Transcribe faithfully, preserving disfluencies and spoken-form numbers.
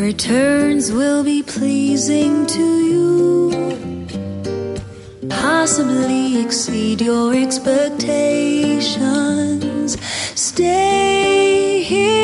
returns will be pleasing to you, possibly exceed your expectations. Stay here